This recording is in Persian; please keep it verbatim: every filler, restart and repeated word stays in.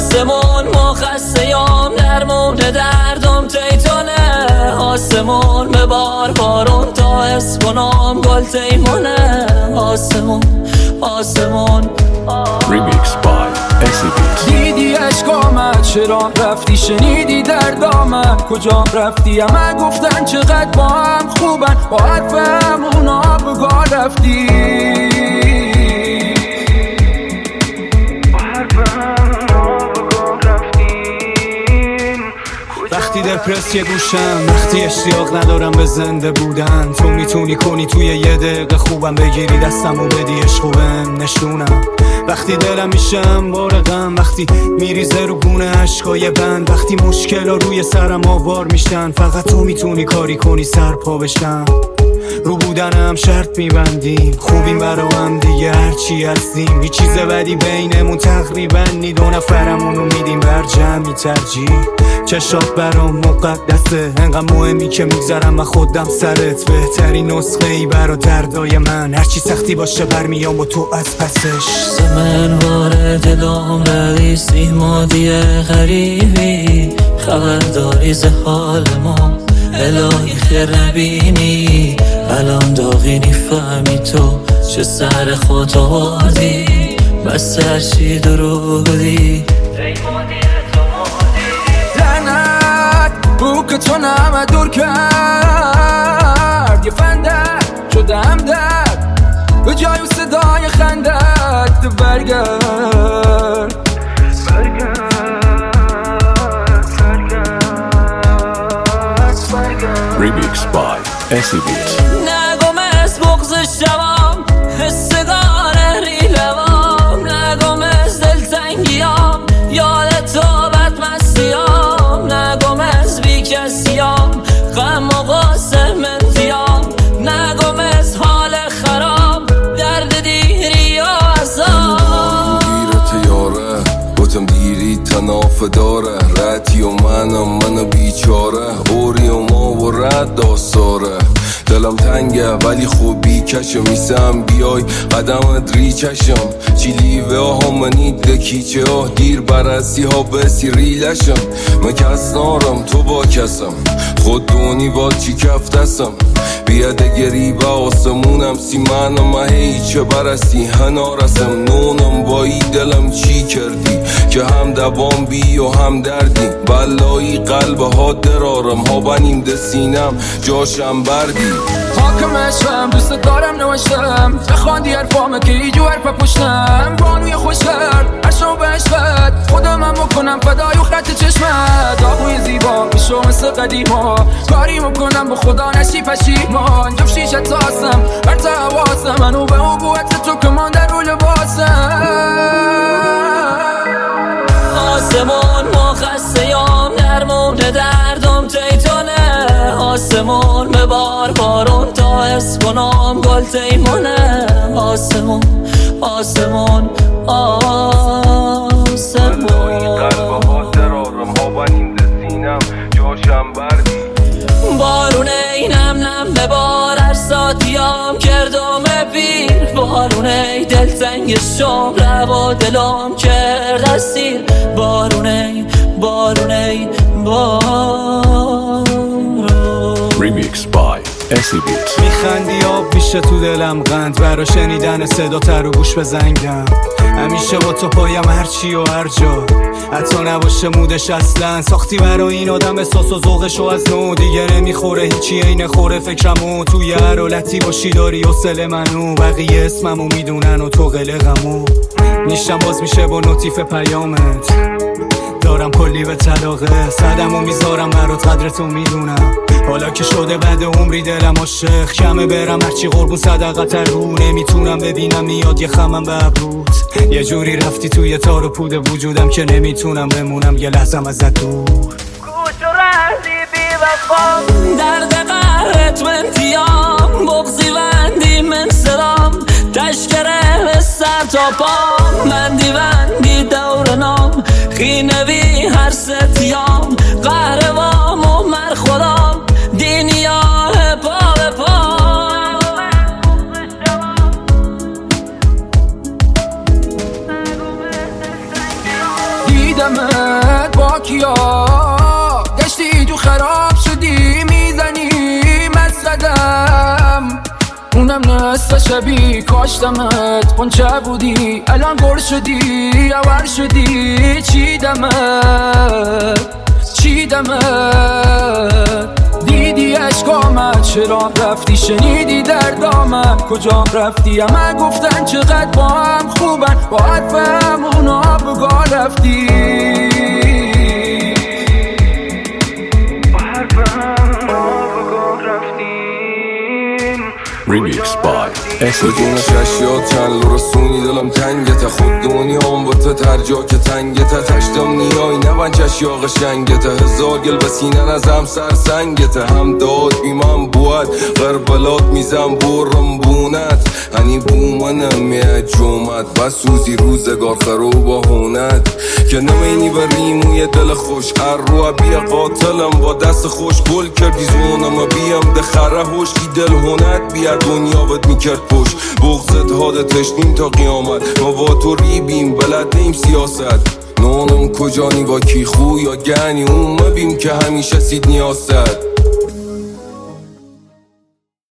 آسمون ما خسته‌ام درمون دردم تیتونه آسمون ببار بارون تا حس کنم گل تیمونه آسمون آسمون Remix by اس بی. دیدی اشکامت چرا رفتی شنیدی دردامن کجا رفتی همه گفتن چقدر با هم خوبن با حرفم اونا بگاه رفتی وقتی دپرس یه گوشم وقتی اشتیاق ندارم به زنده بودن تو میتونی کنی توی یه دقیقه خوبم بگیری دستم و بدی عشق خوبم نشونم وقتی دلم میشم بارقم وقتی میریزه رو گونه عشقای بند وقتی مشکل ها روی سرم آوار میشن فقط تو میتونی کاری کنی سر پا بشم رو بودنم شرط میبندیم خوبیم برا هم دیگه هرچی هستیم هیچ چیز بدی بینمون تقریبا نی دو نفرمونو میدیم بر جمعی ترجیح چشات برام مقدسه انقدر مهمی که میگذرم و خودم سرت بهترین نسخه ای برا دردای من هرچی سختی باشه برمیام با تو از پسش زمن وارد دلم ردی سیمادی غریبی خبرداری ز حال ما الهی خیر نبینی الان داغینی فهمی تو چه سر خود آوردی بس هرچی دروغ بودی لعنت بو که تو نمه دور کرد یه فندر شده هم درد به جای صدای خندت برگرد Remix by اس بی. نگم از بغض شوام حسگار ریلوام نگم از دلتنگیام یاد تو بدمستیام نگم از بی کسیام غم و غصه منتیام نگم از حال خراب درد دیری و عذاب دیرت یاره گفتم دیری تناف داره رتی و منم منو بیچاره اوری و ما و رد داستاره دلم تنگه ولی خوبی کشم میسم بیای قدمت ری چشم چی لیوه ها منی دکیچه ها دیر برسی ها بسی ریلشم من کس نارم تو با کسم خود دونی با چی کف دستم بیاده گریبه آسمونم سی منم هیچه برستی هنارسم نونم بایی دلم چی کردی که هم دوام بی و هم دردی بلایی قلب ها درارم ها بنیم دسینم جاشم بردی حاکمشم دوست دارم نوشتم بخواندی حرفامه که ایجو حرف پشتم بانوی خوش کرد عشق به عشقت خودم هم بکنم فدای و خط چشمت آبوی زیبا میشو مثل قدیما کاری میکنم با خدا نشی پشیمان جب شیشت ساسم بر تا حواسم منو به عبوت تو کمان در رو لباسم آسمون ما خسته‌ام درمون دردم تیتونه آسمون ببار بارون تا حس کنم گل تیمونه آسمون آسمون آسمون قلب ها درارم ها بنیم دسینم جاشم بردی بارونه اینم نم ببار هر ساتیام کردم پیر بارونه دلتنگ شم روا دلم کرد اسیر بارونه بارونه بارون Remix by اس بی. میخندی آب میشه تو دلم قند برا شنیدن صدا تر و گوش به زنگم همیشه با تو پایم هرچی و هر جا حتی نباشه مودش اصلا ساختی برا این آدم احساس و ذوقشو از نو دیگه نمیخوره هیچی عین خوره فکرمو توی هر حالتی باشی داری حوصله منو بقیه اسممو میدونن و تو قلقمو نیشتم باز میشه با نوتیف پیامت دارم کلی به طلاقه صدمو میذارم برات قدرتو میدونم حالا که شده بعد عمری دلم عاشق کمه برم هرچی قربون صدقه رو نمیتونم ببینم میاد یه خمم به ابروت یه جوری رفتی توی تار و پود وجودم که نمیتونم بمونم یه لحظم ازت دور کوچ و رهدی بی وفا درد قهرت من تیام بغزی وندی من سرام تشکره به سر تا پام من دیوندی دور نام خینوی هر ستیام قهروام و من خودم دینیاه پا به پا دیدمت با کیا گشتی تو خراب شدی میزنی مسقدم اونم نصف شبی کاشتمت قنچه بودی الان گل شدی عور شدی چیدمت چیدمت دیدی اشکامت چرا رفتی شنیدی دردامم کجا رفتی همه گفتن چقدر با هم خوبن با حرفم اونا بگاه رفتی با حرفم اونا بگاه رفتی Remix by اس بی بدون ششیات چند لو رسونی دلم تنگته خود دنیام با تا ترجا که تنگته تشتم نیای نبن چشیا قشنگته هزار گل بسینن از هم سر سنگته هم داد بیمم بود غربلات میزم برم بونت هنی بومنم میه جومت بسوزی روزگار خرو با هونت که نمینی و ریموی دل خوش هر رو بیا قاتلم با دست خوش گل کردی زونم بیم دخره هوش کی دل هونت بیا دنیا بد میکرد پشت بغزت هاده تشنیم تا قیامت ما با تو ریبیم بلد نیم سیاست نانم کجانی با کی خو یا گنی اون مبیم که همیشه سید نیاست